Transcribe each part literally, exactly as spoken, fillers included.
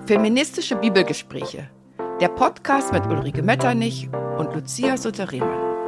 Feministische Bibelgespräche. Der Podcast mit Ulrike Metternich und Lucia Sutter-Rehmann.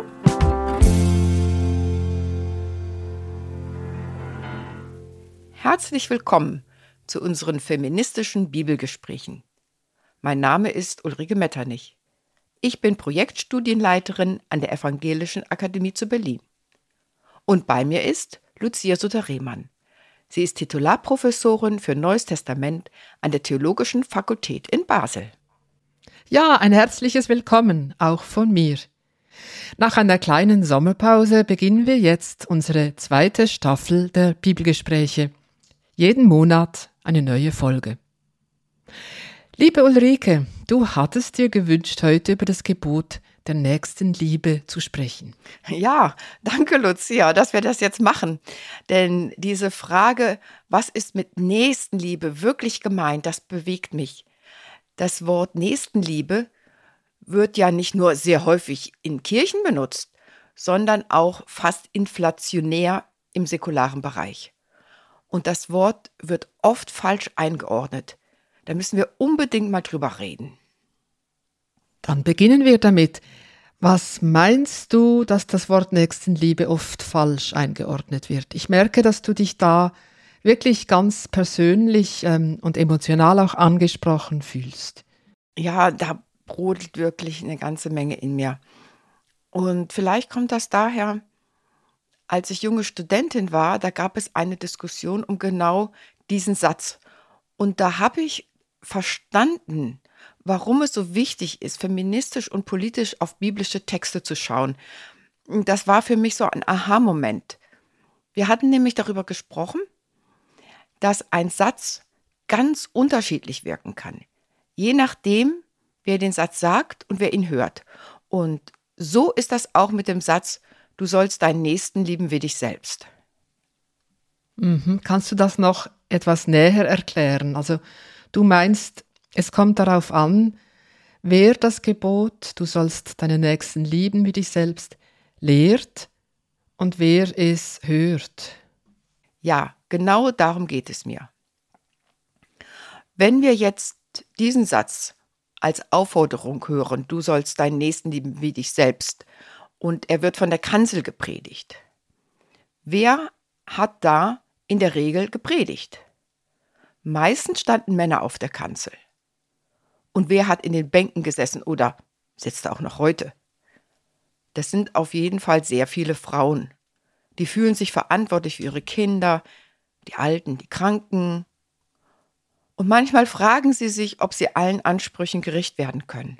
Herzlich willkommen zu unseren feministischen Bibelgesprächen. Mein Name ist Ulrike Metternich. Ich bin Projektstudienleiterin an der Evangelischen Akademie zu Berlin. Und bei mir ist Lucia Sutter-Rehmann. Sie ist Titularprofessorin für Neues Testament an der Theologischen Fakultät in Basel. Ja, ein herzliches Willkommen auch von mir. Nach einer kleinen Sommerpause beginnen wir jetzt unsere zweite Staffel der Bibelgespräche. Jeden Monat eine neue Folge. Liebe Ulrike, du hattest dir gewünscht, heute über das Gebot der Nächstenliebe zu sprechen. Ja, danke Lucia, dass wir das jetzt machen. Denn diese Frage, was ist mit Nächstenliebe wirklich gemeint, das bewegt mich. Das Wort Nächstenliebe wird ja nicht nur sehr häufig in Kirchen benutzt, sondern auch fast inflationär im säkularen Bereich. Und das Wort wird oft falsch eingeordnet. Da müssen wir unbedingt mal drüber reden. Dann beginnen wir damit. Was meinst du, dass das Wort Nächstenliebe oft falsch eingeordnet wird? Ich merke, dass du dich da wirklich ganz persönlich ähm, und emotional auch angesprochen fühlst. Ja, da brodelt wirklich eine ganze Menge in mir. Und vielleicht kommt das daher, als ich junge Studentin war, da gab es eine Diskussion um genau diesen Satz. Und da habe ich verstanden, warum es so wichtig ist, feministisch und politisch auf biblische Texte zu schauen. Das war für mich so ein Aha-Moment. Wir hatten nämlich darüber gesprochen, dass ein Satz ganz unterschiedlich wirken kann, je nachdem, wer den Satz sagt und wer ihn hört. Und so ist das auch mit dem Satz, du sollst deinen Nächsten lieben wie dich selbst. Mhm. Kannst du das noch etwas näher erklären? Also du meinst, es kommt darauf an, wer das Gebot, du sollst deinen Nächsten lieben wie dich selbst, lehrt und wer es hört. Ja, genau darum geht es mir. Wenn wir jetzt diesen Satz als Aufforderung hören, du sollst deinen Nächsten lieben wie dich selbst, und er wird von der Kanzel gepredigt, wer hat da in der Regel gepredigt? Meistens standen Männer auf der Kanzel. Und wer hat in den Bänken gesessen oder sitzt da auch noch heute? Das sind auf jeden Fall sehr viele Frauen. Die fühlen sich verantwortlich für ihre Kinder, die Alten, die Kranken. Und manchmal fragen sie sich, ob sie allen Ansprüchen gerecht werden können.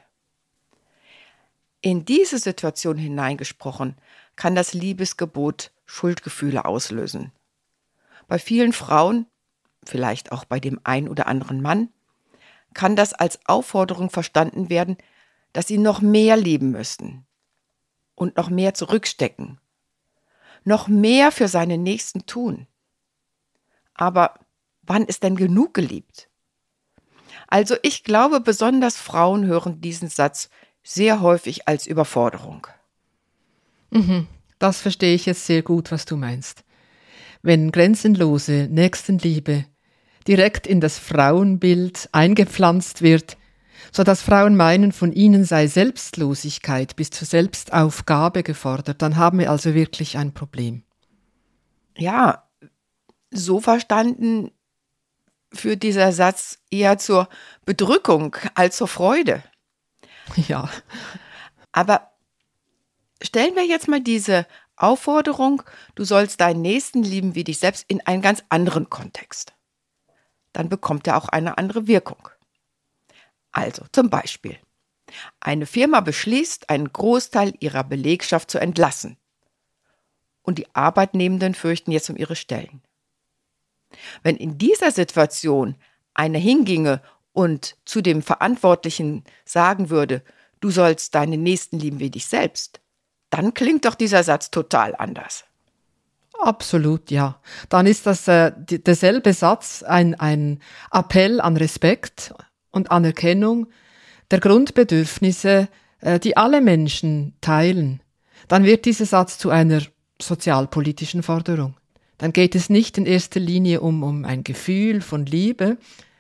In diese Situation hineingesprochen, kann das Liebesgebot Schuldgefühle auslösen. Bei vielen Frauen, vielleicht auch bei dem einen oder anderen Mann, kann das als Aufforderung verstanden werden, dass sie noch mehr lieben müssten und noch mehr zurückstecken, noch mehr für seine Nächsten tun. Aber wann ist denn genug geliebt? Also ich glaube, besonders Frauen hören diesen Satz sehr häufig als Überforderung. Mhm. Das verstehe ich jetzt sehr gut, was du meinst. Wenn grenzenlose Nächstenliebe direkt in das Frauenbild eingepflanzt wird, sodass Frauen meinen, von ihnen sei Selbstlosigkeit bis zur Selbstaufgabe gefordert, dann haben wir also wirklich ein Problem. Ja, so verstanden führt dieser Satz eher zur Bedrückung als zur Freude. Ja. Aber stellen wir jetzt mal diese Aufforderung, du sollst deinen Nächsten lieben wie dich selbst, in einen ganz anderen Kontext. Dann bekommt er auch eine andere Wirkung. Also zum Beispiel, eine Firma beschließt, einen Großteil ihrer Belegschaft zu entlassen. Und die Arbeitnehmenden fürchten jetzt um ihre Stellen. Wenn in dieser Situation einer hinginge und zu dem Verantwortlichen sagen würde, du sollst deinen Nächsten lieben wie dich selbst, dann klingt doch dieser Satz total anders. Absolut, ja. Dann ist das äh, die, derselbe Satz ein, ein Appell an Respekt und Anerkennung der Grundbedürfnisse, äh, die alle Menschen teilen. Dann wird dieser Satz zu einer sozialpolitischen Forderung. Dann geht es nicht in erster Linie um, um ein Gefühl von Liebe,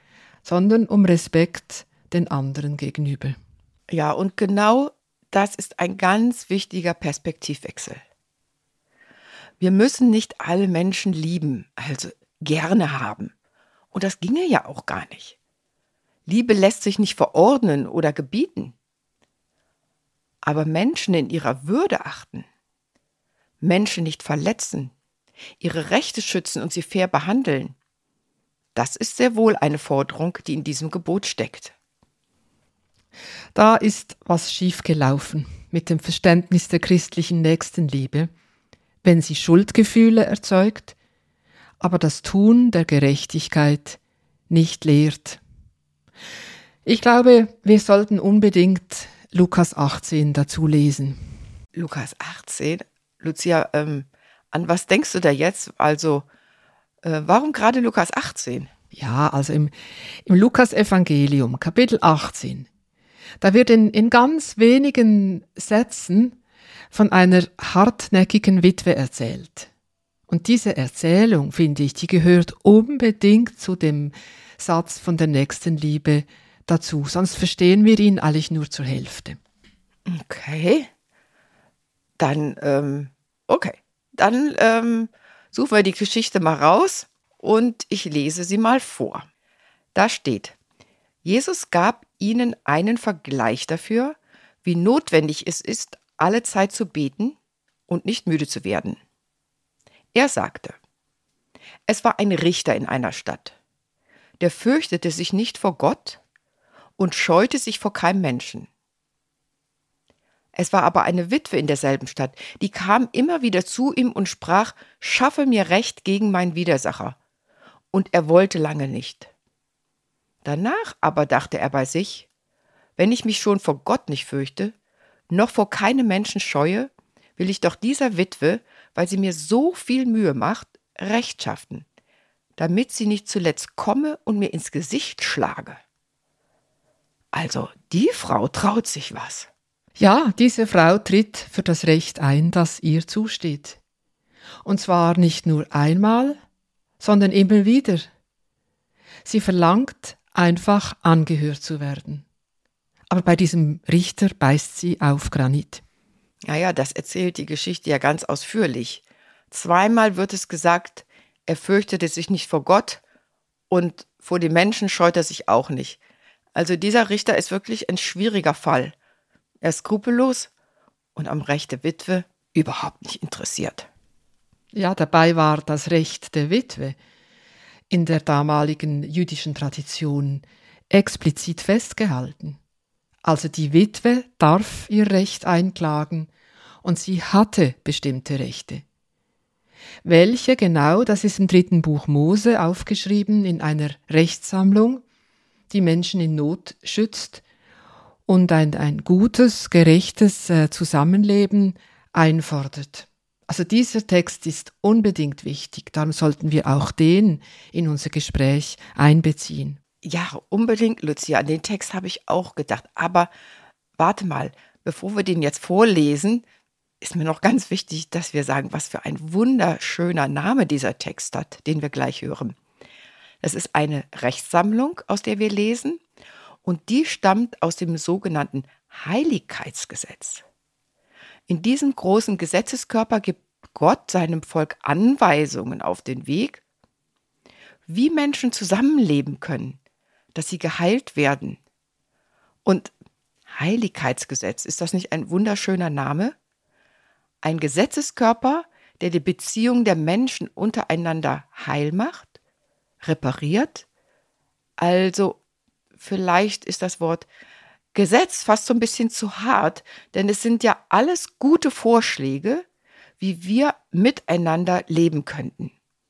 sondern um Respekt den anderen gegenüber. Ja, und genau das ist ein ganz wichtiger Perspektivwechsel. Wir müssen nicht alle Menschen lieben, also gerne haben. Und das ginge ja auch gar nicht. Liebe lässt sich nicht verordnen oder gebieten. Aber Menschen in ihrer Würde achten, Menschen nicht verletzen, ihre Rechte schützen und sie fair behandeln, das ist sehr wohl eine Forderung, die in diesem Gebot steckt. Da ist was schiefgelaufen mit dem Verständnis der christlichen Nächstenliebe, wenn sie Schuldgefühle erzeugt, aber das Tun der Gerechtigkeit nicht lehrt. Ich glaube, wir sollten unbedingt Lukas achtzehn dazu lesen. Lukas achtzehn? Lucia, ähm, an was denkst du da jetzt? Also, äh, warum gerade Lukas achtzehn? Ja, also im, im Lukas-Evangelium, Kapitel achtzehn, da wird in, in ganz wenigen Sätzen von einer hartnäckigen Witwe erzählt. Und diese Erzählung, finde ich, die gehört unbedingt zu dem Satz von der Nächstenliebe dazu. Sonst verstehen wir ihn eigentlich nur zur Hälfte. Okay. Dann, ähm, okay. Dann ähm, suchen wir die Geschichte mal raus und ich lese sie mal vor. Da steht: Jesus gab ihnen einen Vergleich dafür, wie notwendig es ist, alle Zeit zu beten und nicht müde zu werden. Er sagte: Es war ein Richter in einer Stadt, der fürchtete sich nicht vor Gott und scheute sich vor keinem Menschen. Es war aber eine Witwe in derselben Stadt, die kam immer wieder zu ihm und sprach: Schaffe mir Recht gegen meinen Widersacher. Und er wollte lange nicht. Danach aber dachte er bei sich: Wenn ich mich schon vor Gott nicht fürchte, noch vor keinem Menschen scheue, will ich doch dieser Witwe, weil sie mir so viel Mühe macht, Recht schaffen, damit sie nicht zuletzt komme und mir ins Gesicht schlage. Also, die Frau traut sich was. Ja, diese Frau tritt für das Recht ein, das ihr zusteht. Und zwar nicht nur einmal, sondern immer wieder. Sie verlangt einfach angehört zu werden. Aber bei diesem Richter beißt sie auf Granit. Ja, ja, das erzählt die Geschichte ja ganz ausführlich. Zweimal wird es gesagt, er fürchtete sich nicht vor Gott und vor den Menschen scheut er sich auch nicht. Also dieser Richter ist wirklich ein schwieriger Fall. Er ist skrupellos und am Recht der Witwe überhaupt nicht interessiert. Ja, dabei war das Recht der Witwe in der damaligen jüdischen Tradition explizit festgehalten. Also die Witwe darf ihr Recht einklagen und sie hatte bestimmte Rechte. Welche genau, das ist im dritten Buch Mose aufgeschrieben in einer Rechtssammlung, die Menschen in Not schützt und ein, ein gutes, gerechtes äh, Zusammenleben einfordert. Also dieser Text ist unbedingt wichtig, darum sollten wir auch den in unser Gespräch einbeziehen. Ja, unbedingt, Lucia, an den Text habe ich auch gedacht. Aber warte mal, bevor wir den jetzt vorlesen, ist mir noch ganz wichtig, dass wir sagen, was für ein wunderschöner Name dieser Text hat, den wir gleich hören. Es ist eine Rechtssammlung, aus der wir lesen, und die stammt aus dem sogenannten Heiligkeitsgesetz. In diesem großen Gesetzeskörper gibt Gott seinem Volk Anweisungen auf den Weg, wie Menschen zusammenleben können, dass sie geheilt werden. Und Heiligkeitsgesetz, ist das nicht ein wunderschöner Name? Ein Gesetzeskörper, der die Beziehung der Menschen untereinander heil macht, repariert. Also vielleicht ist das Wort Gesetz fast so ein bisschen zu hart, denn es sind ja alles gute Vorschläge, wie wir miteinander leben könnten.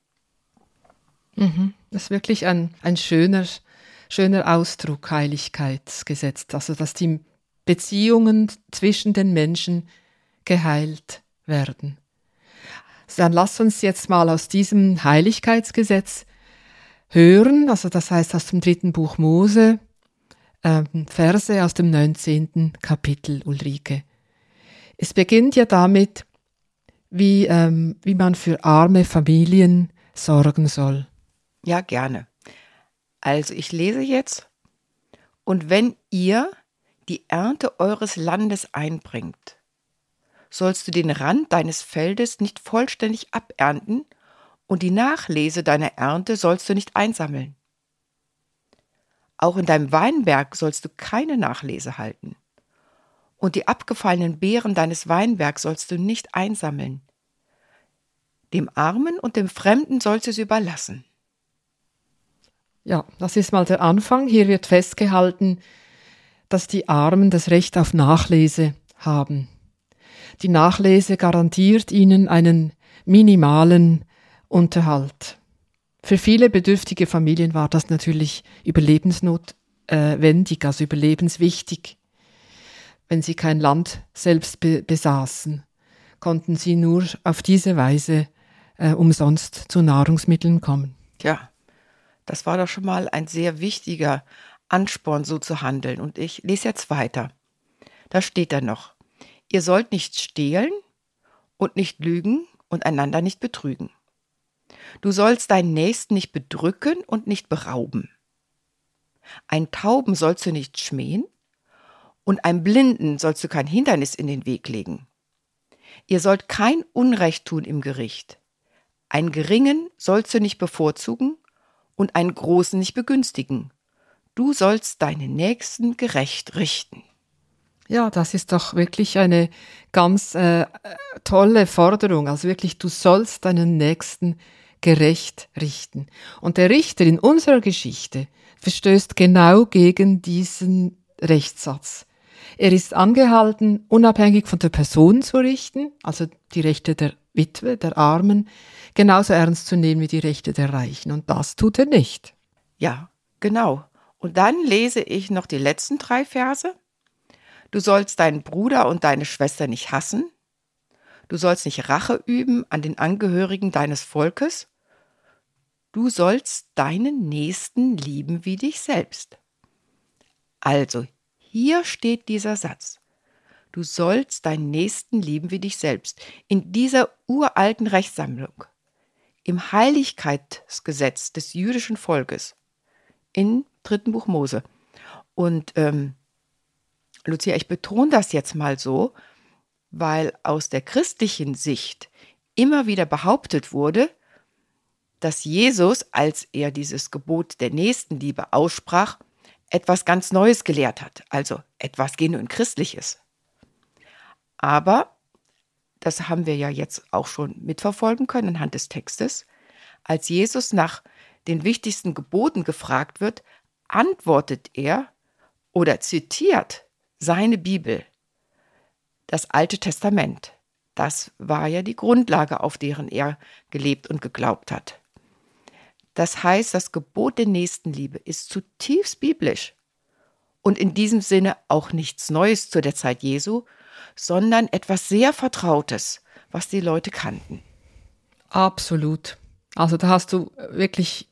Mhm. Das ist wirklich ein, ein schöner, schöner Ausdruck, Heiligkeitsgesetz. Also, dass die Beziehungen zwischen den Menschen geheilt werden. Dann lass uns jetzt mal aus diesem Heiligkeitsgesetz hören, also das heißt aus dem dritten Buch Mose, äh, Verse aus dem neunzehnten Kapitel, Ulrike. Es beginnt ja damit, wie, ähm, wie man für arme Familien sorgen soll. Ja, gerne. Also ich lese jetzt: Und wenn ihr die Ernte eures Landes einbringt, sollst du den Rand deines Feldes nicht vollständig abernten, und die Nachlese deiner Ernte sollst du nicht einsammeln. Auch in deinem Weinberg sollst du keine Nachlese halten. Und die abgefallenen Beeren deines Weinbergs sollst du nicht einsammeln. Dem Armen und dem Fremden sollst du sie überlassen. Ja, das ist mal der Anfang. Hier wird festgehalten, dass die Armen das Recht auf Nachlese haben. Die Nachlese garantiert ihnen einen minimalen Unterhalt. Für viele bedürftige Familien war das natürlich überlebensnotwendig, also überlebenswichtig. Wenn sie kein Land selbst be- besaßen, konnten sie nur auf diese Weise äh, umsonst zu Nahrungsmitteln kommen. Tja, das war doch schon mal ein sehr wichtiger Ansporn, so zu handeln. Und ich lese jetzt weiter. Da steht dann noch: Ihr sollt nicht stehlen und nicht lügen und einander nicht betrügen. Du sollst deinen Nächsten nicht bedrücken und nicht berauben. Einen Tauben sollst du nicht schmähen und einem Blinden sollst du kein Hindernis in den Weg legen. Ihr sollt kein Unrecht tun im Gericht. Einen Geringen sollst du nicht bevorzugen und einen Großen nicht begünstigen. Du sollst deinen Nächsten gerecht richten. Ja, das ist doch wirklich eine ganz äh, tolle Forderung. Also wirklich, du sollst deinen Nächsten gerecht richten. Und der Richter in unserer Geschichte verstößt genau gegen diesen Rechtssatz. Er ist angehalten, unabhängig von der Person zu richten, also die Rechte der Witwe, der Armen, genauso ernst zu nehmen wie die Rechte der Reichen. Und das tut er nicht. Ja, genau. Und dann lese ich noch die letzten drei Verse. Du sollst deinen Bruder und deine Schwester nicht hassen. Du sollst nicht Rache üben an den Angehörigen deines Volkes. Du sollst deinen Nächsten lieben wie dich selbst. Also, hier steht dieser Satz. Du sollst deinen Nächsten lieben wie dich selbst. In dieser uralten Rechtssammlung, im Heiligkeitsgesetz des jüdischen Volkes, im dritten Buch Mose. Und ähm, Lucia, ich betone das jetzt mal so, weil aus der christlichen Sicht immer wieder behauptet wurde, dass Jesus, als er dieses Gebot der Nächstenliebe aussprach, etwas ganz Neues gelehrt hat, also etwas genuin Christliches. Aber, das haben wir ja jetzt auch schon mitverfolgen können anhand des Textes, als Jesus nach den wichtigsten Geboten gefragt wird, antwortet er oder zitiert seine Bibel, das Alte Testament. Das war ja die Grundlage, auf deren er gelebt und geglaubt hat. Das heißt, das Gebot der Nächstenliebe ist zutiefst biblisch und in diesem Sinne auch nichts Neues zu der Zeit Jesu, sondern etwas sehr Vertrautes, was die Leute kannten. Absolut. Also da hast du wirklich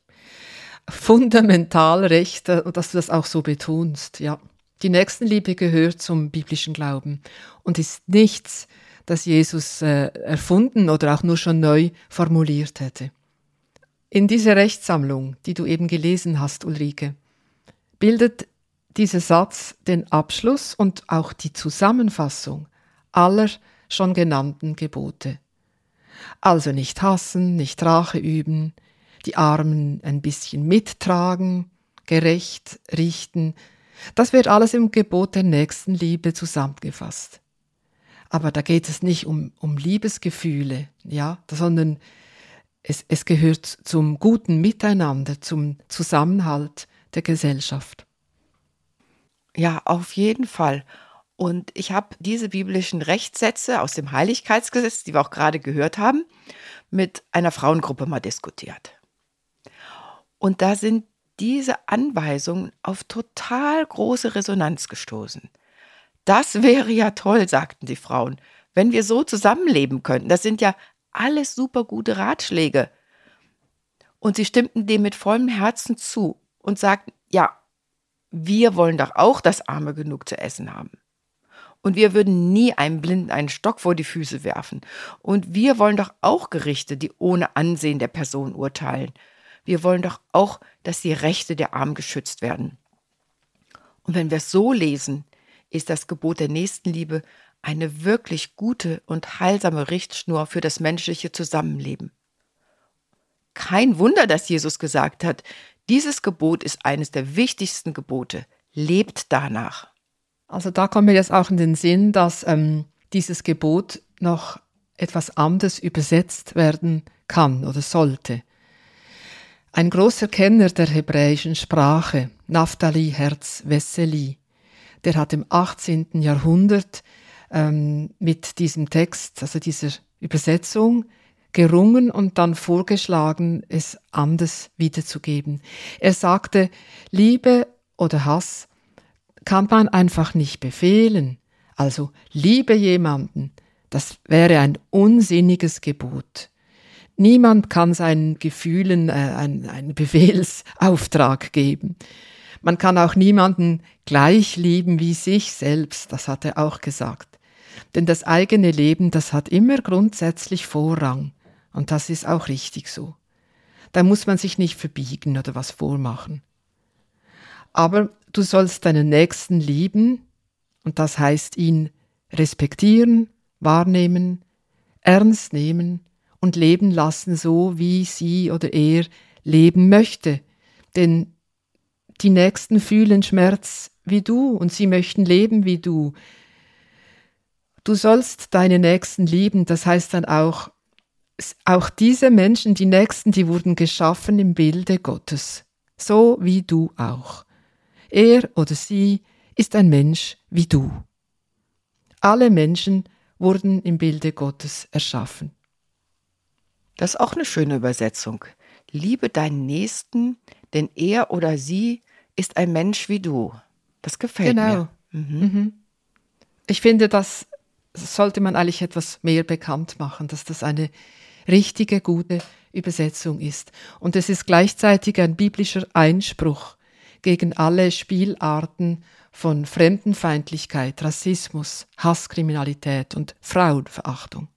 fundamental recht, dass du das auch so betonst, ja. Die Nächstenliebe gehört zum biblischen Glauben und ist nichts, das Jesus äh, erfunden oder auch nur schon neu formuliert hätte. In dieser Rechtssammlung, die du eben gelesen hast, Ulrike, bildet dieser Satz den Abschluss und auch die Zusammenfassung aller schon genannten Gebote. Also nicht hassen, nicht Rache üben, die Armen ein bisschen mittragen, gerecht richten. Das wird alles im Gebot der Nächstenliebe zusammengefasst. Aber da geht es nicht um, um Liebesgefühle, ja, sondern es, es gehört zum guten Miteinander, zum Zusammenhalt der Gesellschaft. Ja, auf jeden Fall. Und ich habe diese biblischen Rechtssätze aus dem Heiligkeitsgesetz, die wir auch gerade gehört haben, mit einer Frauengruppe mal diskutiert. Und da sind diese Anweisungen auf total große Resonanz gestoßen. Das wäre ja toll, sagten die Frauen, wenn wir so zusammenleben könnten. Das sind ja alles super gute Ratschläge. Und sie stimmten dem mit vollem Herzen zu und sagten, ja, wir wollen doch auch, dass Arme genug zu essen haben. Und wir würden nie einem Blinden einen Stock vor die Füße werfen. Und wir wollen doch auch Gerichte, die ohne Ansehen der Person urteilen. Wir wollen doch auch, dass die Rechte der Armen geschützt werden. Und wenn wir es so lesen, ist das Gebot der Nächstenliebe eine wirklich gute und heilsame Richtschnur für das menschliche Zusammenleben. Kein Wunder, dass Jesus gesagt hat, dieses Gebot ist eines der wichtigsten Gebote. Lebt danach. Also da kommt mir jetzt auch in den Sinn, dass ähm, dieses Gebot noch etwas anders übersetzt werden kann oder sollte. Ein großer Kenner der hebräischen Sprache, Naftali Herz Wessely, der hat im achtzehnten Jahrhundert ähm, mit diesem Text, also dieser Übersetzung, gerungen und dann vorgeschlagen, es anders wiederzugeben. Er sagte, Liebe oder Hass kann man einfach nicht befehlen. Also liebe jemanden, das wäre ein unsinniges Gebot. Niemand kann seinen Gefühlen äh, einen, einen Befehlsauftrag geben. Man kann auch niemanden gleich lieben wie sich selbst, das hat er auch gesagt. Denn das eigene Leben, das hat immer grundsätzlich Vorrang. Und das ist auch richtig so. Da muss man sich nicht verbiegen oder was vormachen. Aber du sollst deinen Nächsten lieben, und das heißt ihn respektieren, wahrnehmen, ernst nehmen und leben lassen, so wie sie oder er leben möchte. Denn die Nächsten fühlen Schmerz wie du und sie möchten leben wie du. Du sollst deine Nächsten lieben, das heißt dann auch, auch diese Menschen, die Nächsten, die wurden geschaffen im Bilde Gottes, so wie du auch. Er oder sie ist ein Mensch wie du. Alle Menschen wurden im Bilde Gottes erschaffen. Das ist auch eine schöne Übersetzung. Liebe deinen Nächsten, denn er oder sie ist ein Mensch wie du. Das gefällt genau. mir. Mhm. Mhm. Ich finde, das sollte man eigentlich etwas mehr bekannt machen, dass das eine richtige, gute Übersetzung ist. Und es ist gleichzeitig ein biblischer Einspruch gegen alle Spielarten von Fremdenfeindlichkeit, Rassismus, Hasskriminalität und Frauenverachtung.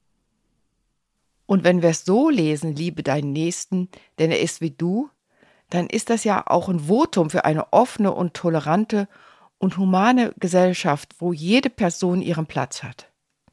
Und wenn wir es so lesen, liebe deinen Nächsten, denn er ist wie du, dann ist das ja auch ein Votum für eine offene und tolerante und humane Gesellschaft, wo jede Person ihren Platz hat.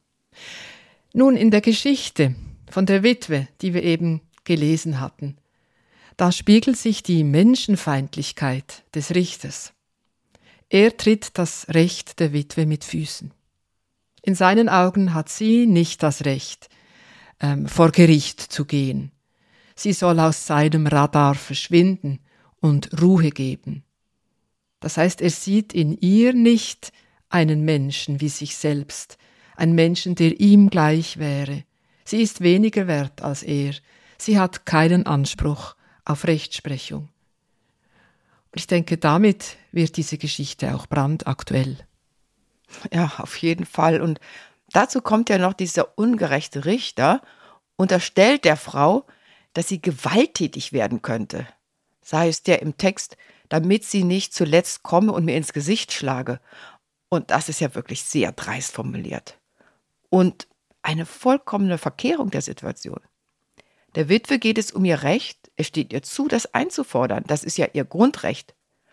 Nun, in der Geschichte von der Witwe, die wir eben gelesen hatten, da spiegelt sich die Menschenfeindlichkeit des Richters. Er tritt das Recht der Witwe mit Füßen. In seinen Augen hat sie nicht das Recht, ähm, vor Gericht zu gehen. Sie soll aus seinem Radar verschwinden und Ruhe geben. Das heißt, er sieht in ihr nicht einen Menschen wie sich selbst, einen Menschen, der ihm gleich wäre. Sie ist weniger wert als er. Sie hat keinen Anspruch auf Rechtsprechung. Und ich denke, damit wird diese Geschichte auch brandaktuell. Ja, auf jeden Fall. Und dazu kommt ja noch dieser ungerechte Richter, unterstellt der Frau, dass sie gewalttätig werden könnte. Sei es der im Text, damit sie nicht zuletzt komme und mir ins Gesicht schlage. Und das ist ja wirklich sehr dreist formuliert. Und eine vollkommene Verkehrung der Situation. Der Witwe geht es um ihr Recht, es steht ihr zu, das einzufordern, das ist ja ihr Grundrecht.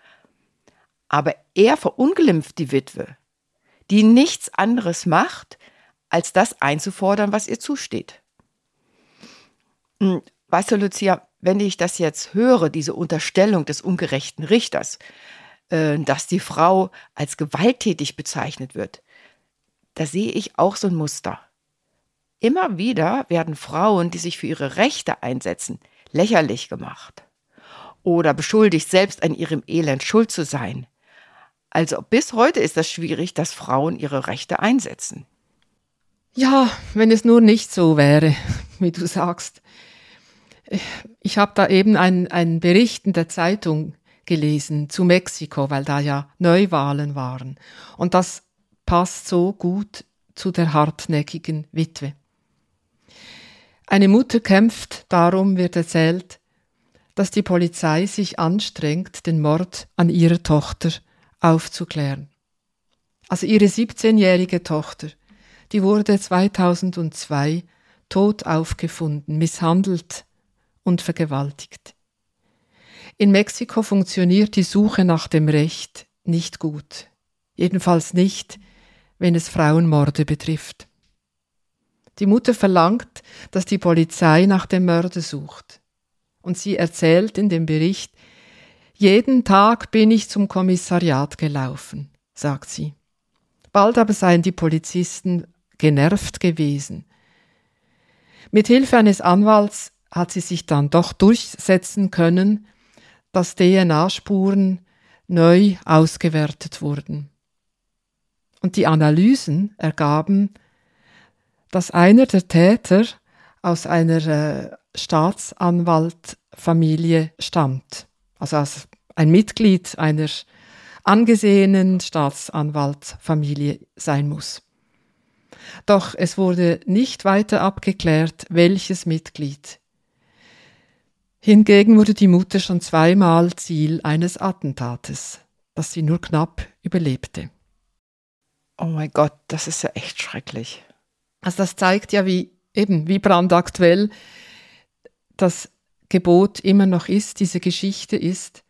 Aber er verunglimpft die Witwe, die nichts anderes macht, als das einzufordern, was ihr zusteht. Weißt du, Lucia, wenn ich das jetzt höre, diese Unterstellung des ungerechten Richters, äh, dass die Frau als gewalttätig bezeichnet wird, da sehe ich auch so ein Muster. Immer wieder werden Frauen, die sich für ihre Rechte einsetzen, lächerlich gemacht oder beschuldigt, selbst an ihrem Elend schuld zu sein. Also bis heute ist das schwierig, dass Frauen ihre Rechte einsetzen. Ja, wenn es nur nicht so wäre, wie du sagst. Ich habe da eben einen, einen Bericht in der Zeitung gelesen zu Mexiko, weil da ja Neuwahlen waren. Und das passt so gut zu der hartnäckigen Witwe. Eine Mutter kämpft, darum wird erzählt, dass die Polizei sich anstrengt, den Mord an ihrer Tochter aufzuklären. Also ihre siebzehnjährige Tochter, die wurde zweitausendzwei tot aufgefunden, misshandelt und vergewaltigt. In Mexiko funktioniert die Suche nach dem Recht nicht gut. Jedenfalls nicht, wenn es Frauenmorde betrifft. Die Mutter verlangt, dass die Polizei nach dem Mörder sucht. Und sie erzählt in dem Bericht, jeden Tag bin ich zum Kommissariat gelaufen, sagt sie. Bald aber seien die Polizisten genervt gewesen. Mit Hilfe eines Anwalts hat sie sich dann doch durchsetzen können, dass D N A-Spuren neu ausgewertet wurden. Und die Analysen ergaben, dass einer der Täter aus einer äh, Staatsanwaltfamilie stammt, also als ein Mitglied einer angesehenen Staatsanwaltfamilie sein muss. Doch es wurde nicht weiter abgeklärt, welches Mitglied. Hingegen wurde die Mutter schon zweimal Ziel eines Attentates, das sie nur knapp überlebte. Oh mein Gott, das ist ja echt schrecklich. Also das zeigt ja, wie eben wie brandaktuell das Gebot immer noch ist, diese Geschichte ist.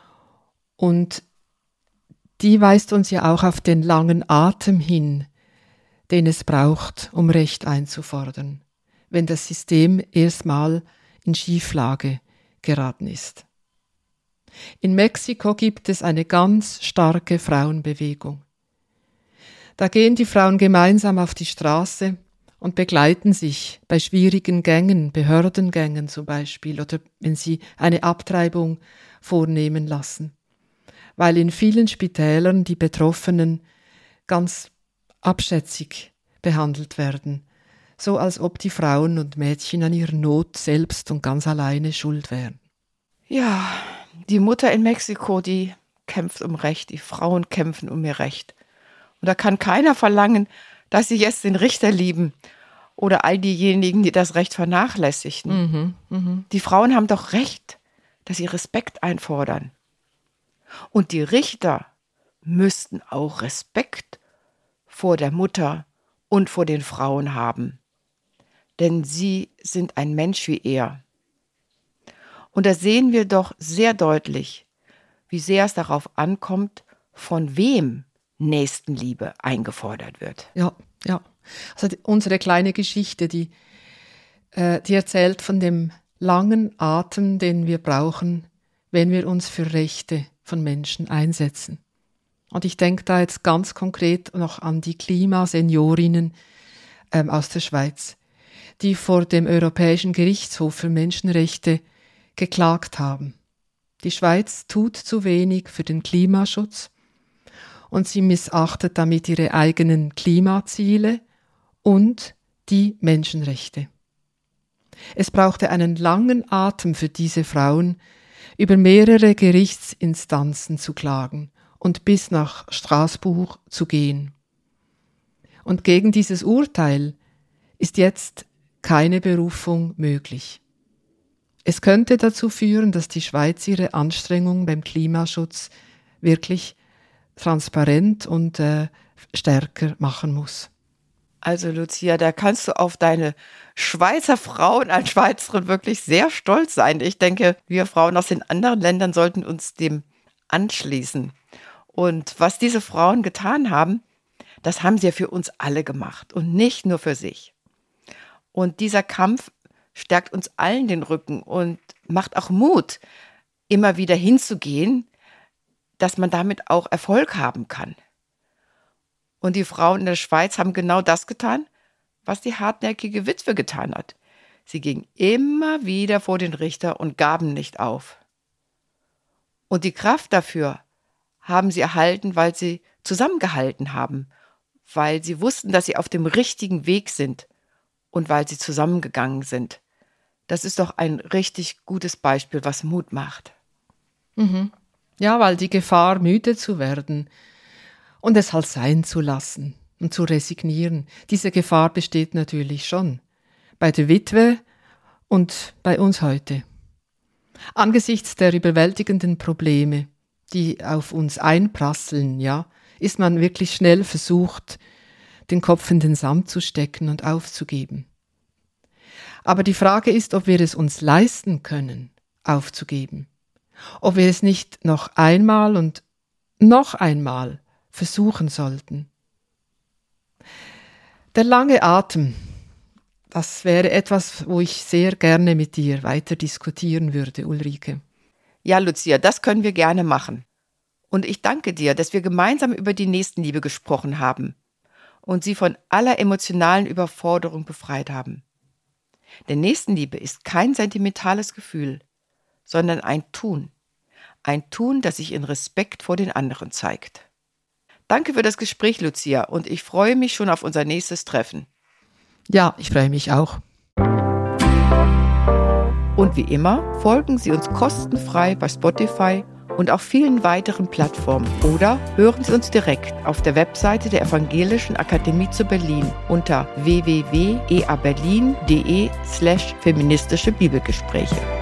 Und die weist uns ja auch auf den langen Atem hin, den es braucht, um Recht einzufordern, wenn das System erstmal in Schieflage geraten ist. In Mexiko gibt es eine ganz starke Frauenbewegung. Da gehen die Frauen gemeinsam auf die Straße und begleiten sich bei schwierigen Gängen, Behördengängen zum Beispiel, oder wenn sie eine Abtreibung vornehmen lassen, weil in vielen Spitälern die Betroffenen ganz abschätzig behandelt werden, so als ob die Frauen und Mädchen an ihrer Not selbst und ganz alleine schuld wären. Ja, die Mutter in Mexiko, die kämpft um Recht, die Frauen kämpfen um ihr Recht. Und da kann keiner verlangen, dass sie jetzt den Richter lieben oder all diejenigen, die das Recht vernachlässigen. Mhm, mh. Die Frauen haben doch Recht, dass sie Respekt einfordern. Und die Richter müssten auch Respekt vor der Mutter und vor den Frauen haben. Denn sie sind ein Mensch wie er. Und da sehen wir doch sehr deutlich, wie sehr es darauf ankommt, von wem Nächstenliebe eingefordert wird. Ja, ja. Also die, unsere kleine Geschichte, die, äh, die erzählt von dem langen Atem, den wir brauchen, wenn wir uns für Rechte von Menschen einsetzen. Und ich denke da jetzt ganz konkret noch an die Klimaseniorinnen ähm, aus der Schweiz, die vor dem Europäischen Gerichtshof für Menschenrechte geklagt haben. Die Schweiz tut zu wenig für den Klimaschutz und sie missachtet damit ihre eigenen Klimaziele und die Menschenrechte. Es brauchte einen langen Atem für diese Frauen, über mehrere Gerichtsinstanzen zu klagen und bis nach Straßburg zu gehen. Und gegen dieses Urteil ist jetzt keine Berufung möglich. Es könnte dazu führen, dass die Schweiz ihre Anstrengungen beim Klimaschutz wirklich transparent und äh, stärker machen muss. Also Lucia, da kannst du auf deine Schweizer Frauen als Schweizerin wirklich sehr stolz sein. Ich denke, wir Frauen aus den anderen Ländern sollten uns dem anschließen. Und was diese Frauen getan haben, das haben sie ja für uns alle gemacht und nicht nur für sich. Und dieser Kampf stärkt uns allen den Rücken und macht auch Mut, immer wieder hinzugehen, dass man damit auch Erfolg haben kann. Und die Frauen in der Schweiz haben genau das getan, was die hartnäckige Witwe getan hat. Sie gingen immer wieder vor den Richter und gaben nicht auf. Und die Kraft dafür haben sie erhalten, weil sie zusammengehalten haben, weil sie wussten, dass sie auf dem richtigen Weg sind und weil sie zusammengegangen sind. Das ist doch ein richtig gutes Beispiel, was Mut macht. Mhm. Ja, weil die Gefahr, müde zu werden und es halt sein zu lassen und zu resignieren, diese Gefahr besteht natürlich schon bei der Witwe und bei uns heute. Angesichts der überwältigenden Probleme, die auf uns einprasseln, ja, ist man wirklich schnell versucht, den Kopf in den Sand zu stecken und aufzugeben. Aber die Frage ist, ob wir es uns leisten können, aufzugeben. ob wir es nicht noch einmal und noch einmal versuchen sollten. Der lange Atem, das wäre etwas, wo ich sehr gerne mit dir weiter diskutieren würde, Ulrike. Ja, Lucia, das können wir gerne machen. Und ich danke dir, dass wir gemeinsam über die Nächstenliebe gesprochen haben und sie von aller emotionalen Überforderung befreit haben. Denn Nächstenliebe ist kein sentimentales Gefühl, sondern ein Tun. Ein Tun, das sich in Respekt vor den anderen zeigt. Danke für das Gespräch, Lucia, und ich freue mich schon auf unser nächstes Treffen. Ja, ich freue mich auch. Und wie immer folgen Sie uns kostenfrei bei Spotify und auf vielen weiteren Plattformen oder hören Sie uns direkt auf der Webseite der Evangelischen Akademie zu Berlin unter w w w punkt e a berlin punkt d e slash feministische Bibelgespräche.